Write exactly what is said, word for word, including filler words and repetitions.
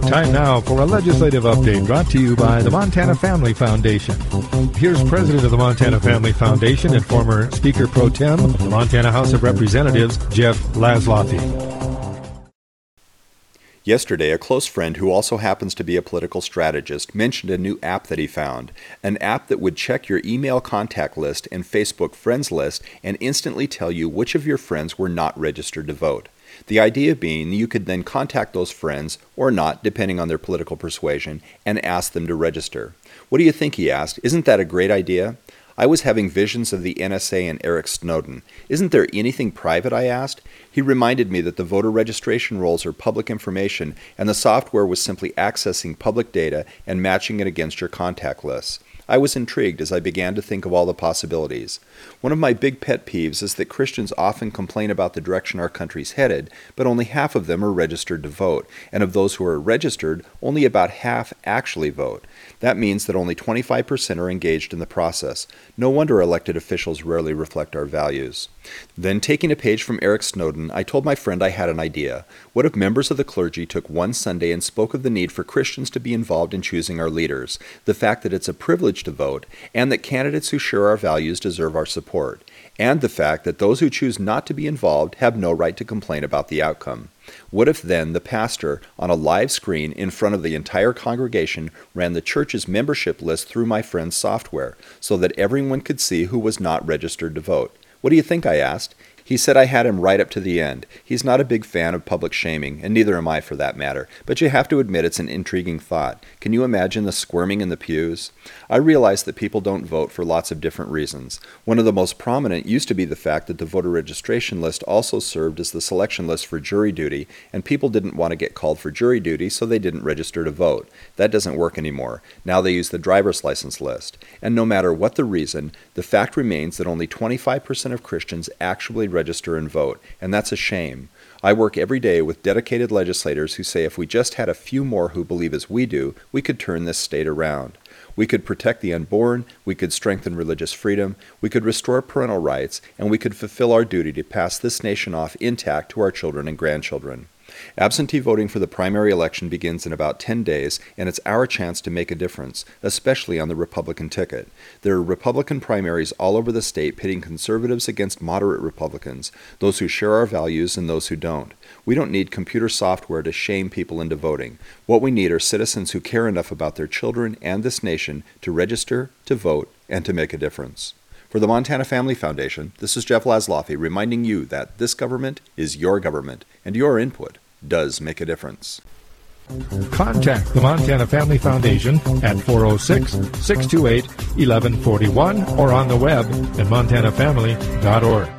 Time now for a legislative update brought to you by the Montana Family Foundation. Here's President of the Montana Family Foundation and former Speaker Pro Tem of the Montana House of Representatives, Jeff Laszloffy. Yesterday, a close friend who also happens to be a political strategist mentioned a new app that he found, an app that would check your email contact list and Facebook friends list and instantly tell you which of your friends were not registered to vote. The idea being you could then contact those friends, or not, depending on their political persuasion, and ask them to register. What do you think, he asked. Isn't that a great idea? I was having visions of the N S A and Eric Snowden. Isn't there anything private, I asked? He reminded me that the voter registration rolls are public information, and the software was simply accessing public data and matching it against your contact lists. I was intrigued as I began to think of all the possibilities. One of my big pet peeves is that Christians often complain about the direction our country's headed, but only half of them are registered to vote, and of those who are registered, only about half actually vote. That means that only twenty-five percent are engaged in the process. No wonder elected officials rarely reflect our values. Then, taking a page from Eric Snowden, I told my friend I had an idea. What if members of the clergy took one Sunday and spoke of the need for Christians to be involved in choosing our leaders, the fact that it's a privilege to vote, and that candidates who share our values deserve our support, and the fact that those who choose not to be involved have no right to complain about the outcome? What if then the pastor, on a live screen in front of the entire congregation, ran the church's membership list through my friend's software, so that everyone could see who was not registered to vote? What do you think, I asked? He said I had him right up to the end. He's not a big fan of public shaming, and neither am I for that matter, but you have to admit it's an intriguing thought. Can you imagine the squirming in the pews? I realize that people don't vote for lots of different reasons. One of the most prominent used to be the fact that the voter registration list also served as the selection list for jury duty, and people didn't want to get called for jury duty, so they didn't register to vote. That doesn't work anymore. Now they use the driver's license list. And no matter what the reason, the fact remains that only twenty-five percent of Christians actually register and vote, and that's a shame. I work every day with dedicated legislators who say if we just had a few more who believe as we do, we could turn this state around. We could protect the unborn, we could strengthen religious freedom, we could restore parental rights, and we could fulfill our duty to pass this nation off intact to our children and grandchildren. Absentee voting for the primary election begins in about ten days, and it's our chance to make a difference, especially on the Republican ticket. There are Republican primaries all over the state pitting conservatives against moderate Republicans, those who share our values and those who don't. We don't need computer software to shame people into voting. What we need are citizens who care enough about their children and this nation to register, to vote, and to make a difference. For the Montana Family Foundation, this is Jeff Laszloffy reminding you that this government is your government, and your input does make a difference. Contact the Montana Family Foundation at four oh six, six two eight, one one four one or on the web at montana family dot org.